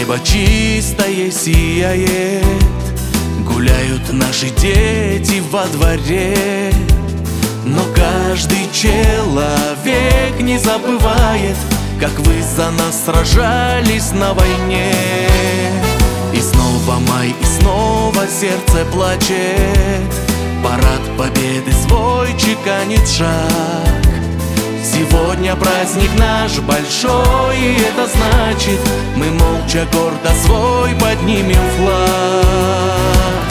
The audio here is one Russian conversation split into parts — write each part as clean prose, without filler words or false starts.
Небо чистое сияет, гуляют наши дети во дворе. Но каждый человек не забывает, как вы за нас сражались на войне. И снова май, и снова сердце плачет, парад победы свой чеканит шаг. Сегодня праздник наш большой, и это значит, мы молча гордо свой поднимем флаг.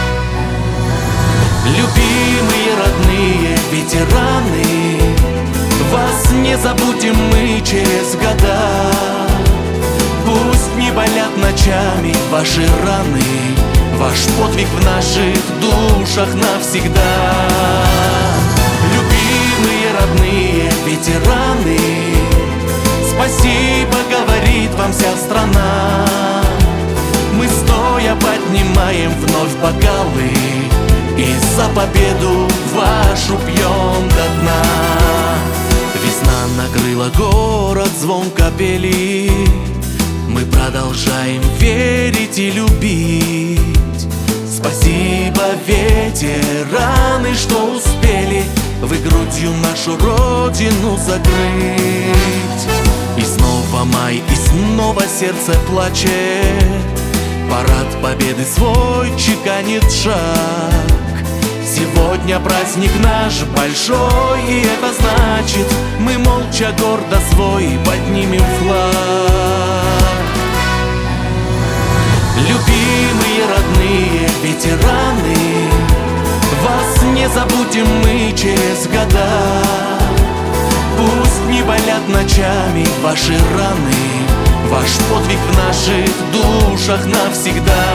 Любимые, родные ветераны, вас не забудем мы через года. Пусть не болят ночами ваши раны, ваш подвиг в наших душах навсегда. Любимые, родные ветераны, спасибо говорит вам вся страна. Мы стоя поднимаем вновь бокалы и за победу вашу пьем до дна. Весна накрыла город, звон капели, мы продолжаем верить и любить. Спасибо, ветераны, что успели вы грудью нашу родину закрыть. И снова май, и снова сердце плачет, парад победы свой чеканит шаг. Сегодня праздник наш большой, и это значит, мы молча гордо свой поднимем флаг. Любимые, родные ветераны, вас не забудем мы через года. Пусть не болят ночами ваши раны, ваш подвиг в наших душах навсегда.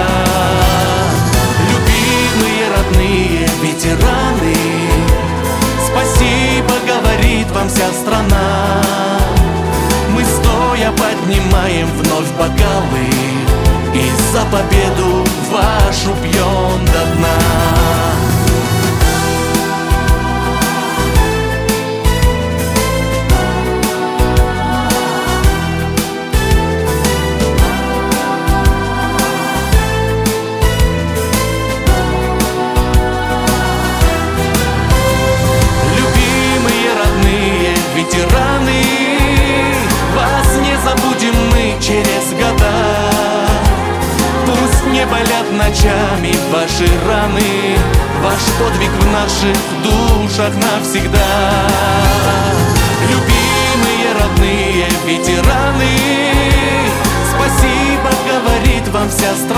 Любимые, родные ветераны, спасибо говорит вам вся страна. Мы стоя поднимаем вновь бокалы и за победу вашу пьем до дна. Любимые, родные ветераны, вас не забудем мы через года. Пусть не болят ночами ваши раны, ваш подвиг в наших душах навсегда. Любимые, родные ветераны, спасибо говорит вам вся страна.